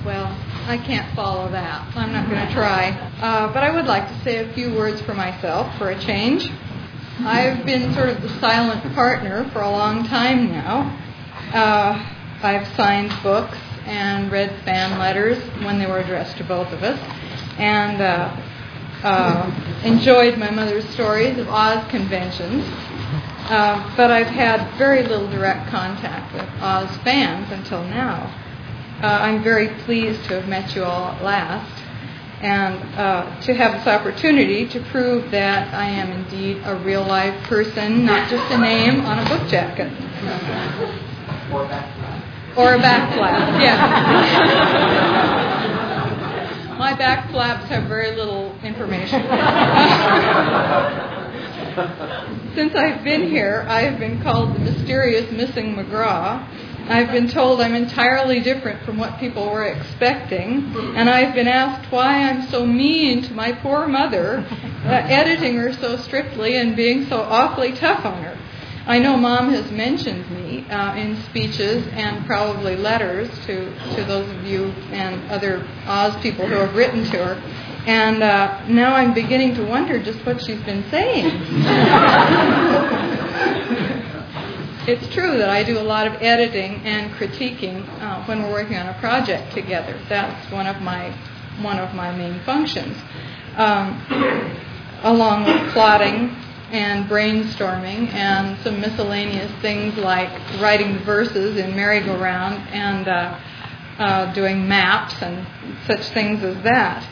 Well, I can't follow that. I'm not going to try. But I would like to say a few words for myself for a change. I've been sort of the silent partner for a long time now. I've signed books and read fan letters when they were addressed to both of us, and enjoyed my mother's stories of Oz conventions. But I've had very little direct contact with Oz fans until now. I'm very pleased to have met you all at last, and to have this opportunity to prove that I am indeed a real live person, not just a name on a book jacket. Or a back flap, yeah. My back flaps have very little information. Since I've been here, I have been called the mysterious missing McGraw. I've been told I'm entirely different from what people were expecting, and I've been asked why I'm so mean to my poor mother, editing her so strictly and being so awfully tough on her. I know Mom has mentioned me in speeches and probably letters to those of you and other Oz people who have written to her. And now I'm beginning to wonder just what she's been saying. It's true that I do a lot of editing and critiquing when we're working on a project together. That's one of my main functions, along with plotting and brainstorming and some miscellaneous things like writing verses in merry-go-round and doing maps and such things as that.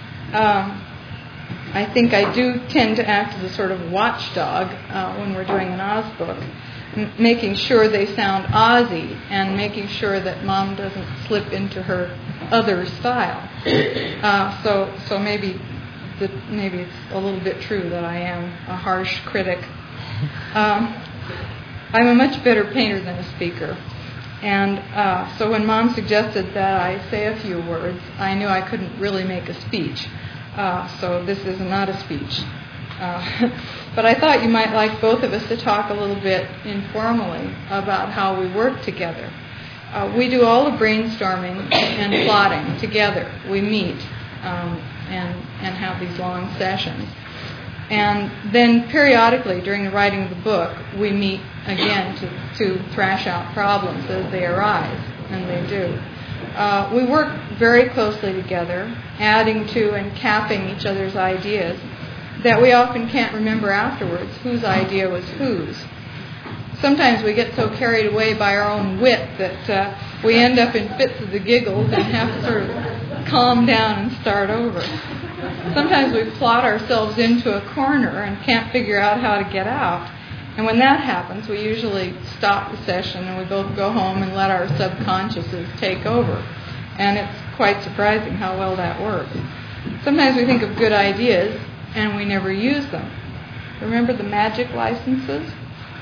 I think I do tend to act as a sort of watchdog when we're doing an Oz book, making sure they sound Ozzy and making sure that Mom doesn't slip into her other style. So maybe it's a little bit true that I am a harsh critic. I'm a much better painter than a speaker. And so when Mom suggested that I say a few words, I knew I couldn't really make a speech. So this is not a speech. But I thought you might like both of us to talk a little bit informally about how we work together. We do all the brainstorming and plotting together. We meet and have these long sessions. And then periodically during the writing of the book, we meet again to thrash out problems as they arise, and they do. We work very closely together, adding to and capping each other's ideas that we often can't remember afterwards whose idea was whose. Sometimes we get so carried away by our own wit that we end up in fits of the giggles and have to sort of calm down and start over. Sometimes we plot ourselves into a corner and can't figure out how to get out. And when that happens, we usually stop the session and we both go home and let our subconsciouses take over. And it's quite surprising how well that works. Sometimes we think of good ideas and we never use them. Remember the magic licenses?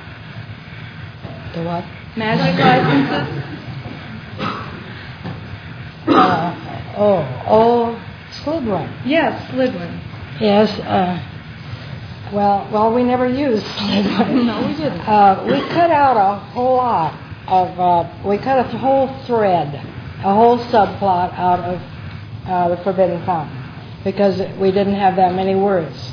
The what? Magic licenses? Slidwin. Yes, Slidwin. Yes. Well, we never used Slidwin. No, we didn't. We cut out a whole lot of. We cut a whole thread, a whole subplot out of the Forbidden Fountain because we didn't have that many words.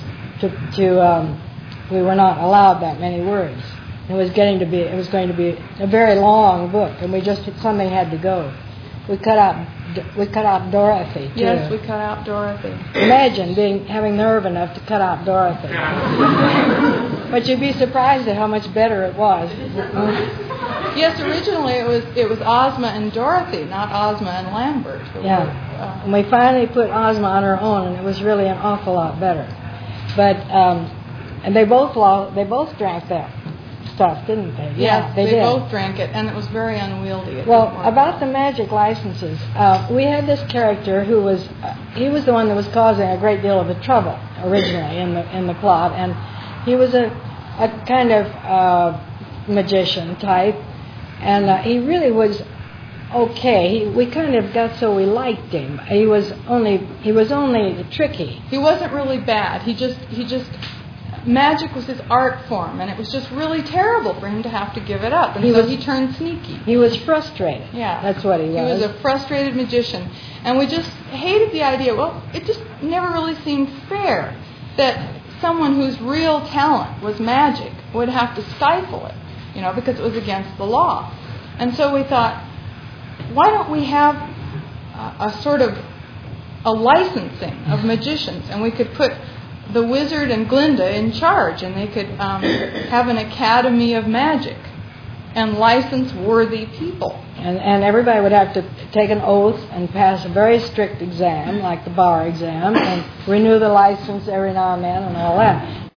We were not allowed that many words. It was going to be a very long book, and something had to go. We cut out Dorothy too. Yes, we cut out Dorothy. Imagine having nerve enough to cut out Dorothy. But you'd be surprised at how much better it was. Yes, originally it was Ozma and Dorothy, not Ozma and Lambert. Yeah, and we finally put Ozma on her own, and it was really an awful lot better. But and they both drank that stuff, didn't they? Yes, they did. both drank it, and it was very unwieldy. Well, about the magic licenses, we had this character who was he was the one that was causing a great deal of the trouble originally in the plot, and he was a kind of magician type, and he really was okay. We kind of got so we liked him. He was only tricky. He wasn't really bad. He just magic was his art form, and it was just really terrible for him to have to give it up. And he turned sneaky. He was frustrated. Yeah. That's what he was. He was a frustrated magician. And we just hated the idea, well, it just never really seemed fair that someone whose real talent was magic would have to stifle it, because it was against the law. And so we thought, why don't we have a sort of a licensing of magicians, and we could put the wizard and Glinda in charge, and they could have an academy of magic and license worthy people. And everybody would have to take an oath and pass a very strict exam, like the bar exam, and renew the license every now and then and all that.